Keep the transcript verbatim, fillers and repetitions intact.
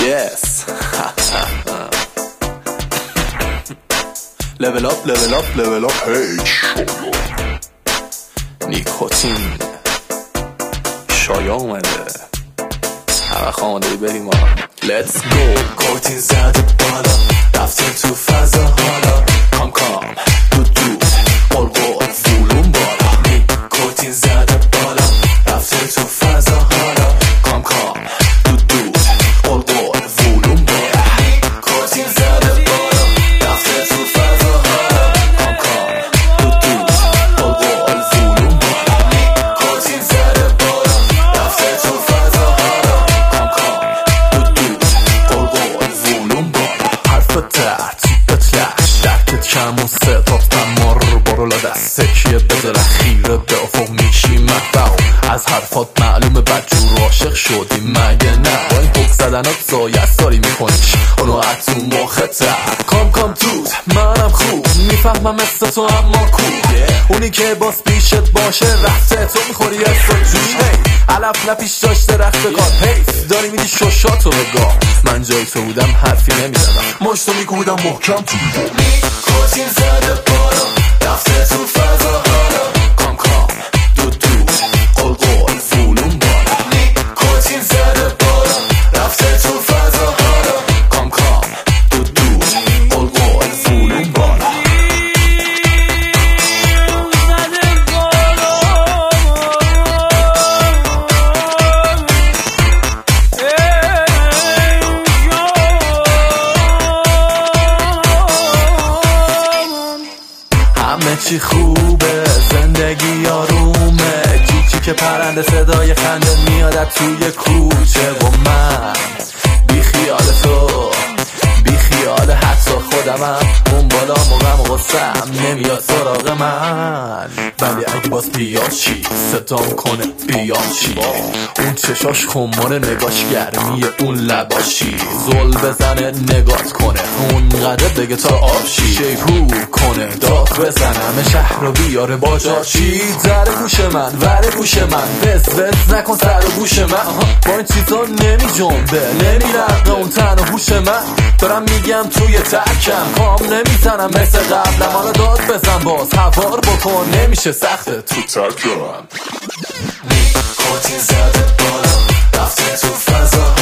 yes. level up level up level up hey نیکوتین شایا اومده همه خانده بریم ها let's go. کوتین زده بالا رفتیم تو فضا حالا کام کام دو دو قلقل فولون بالا نیکوتین زده بالا رفتیم تو فضا حالا کام کام دو دو قلقل فولون بالا نیکوتین زده بالا رفتیم تو فضا حالا کام کام دو دو قلقل فولون بالا نیکوتین زده بالا رفتیم تو فضا حالا کام کام دو دو قلقل فولون بالا حرف در تیپ تلش درکت کم و ستات مار برو لاده سکیه بذاره خیره به افق میشی مفهو از حرفات معلومه بدجور عاشق شدی مگه نه با این حق زدنات زایه ساری میکنیش اونو اتون مخته کام کام توت منم خوب میفهمم مثل تو اما کوب اونی که باز پیشت باشه رفته تو میخوری اصلا جوش هی علف نپیش داشته رفت کار حیف داری میدی ششاتو بگاه من جای تو بودم حرفی نمیزدم مشتو میکودم محکم تو نیکوتین زده بالا رفته تو فضا حالا کام کام دو دو قلقل فولون بالا نیکوتین زده بالا رفته تو فضا حالا کام کام دو دو قلقل فولون بالا همه چی خوبه زندگی آرومه چیچی که پرنده صدای خنده میاد توی کوچه و من بی خیال تو بی خیال حتی خودمم اون بالا موقعم و غصم نمیاد سراغ من ولی اگه باز بیاد چی ستام کنه بیاد چی اون چشاش خماره نگاش گرمی اون لباشی زل بزنه نگات کنه اون قدر بگه تا آبشی شیپو کنه داد بزنم شهر رو بیاره با جاشی در گوش من ور گوش من بس بس نکن سر و گوش من با این چیزا نمی جنبه نمی رقه اون تن و هوش من دارم میگم توی ترکم کام نمیزنم مثل قبلم حالا داد بزن باز هوار بکن نمیشه سخته تو ترکم نیکوتین زده بالا رفته تو فضا